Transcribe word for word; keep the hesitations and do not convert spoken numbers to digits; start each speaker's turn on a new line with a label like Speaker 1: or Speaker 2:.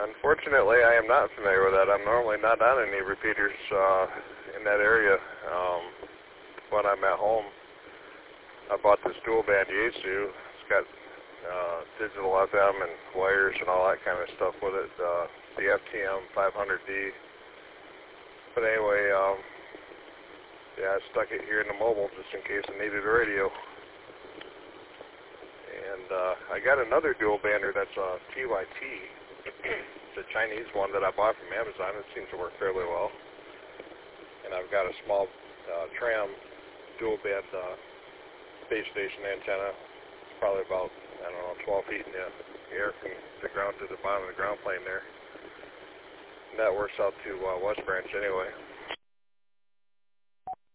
Speaker 1: Unfortunately, I am not familiar with that. I'm normally not on any repeaters uh, in that area um, when I'm at home. I bought this dual band Yaesu. It's got uh, digital F M and wires and all that kind of stuff with it. Uh, the F T M five hundred D. But anyway, um, yeah, I stuck it here in the mobile just in case I needed a radio. And uh, I got another dual bander that's a T Y T. It's a Chinese one that I bought from Amazon. It seems to work fairly well. And I've got a small uh, tram dual band uh, base station antenna. It's probably about, I don't know, twelve feet in the air from the ground to the bottom of the ground plane there. And that works out to uh, West Branch anyway.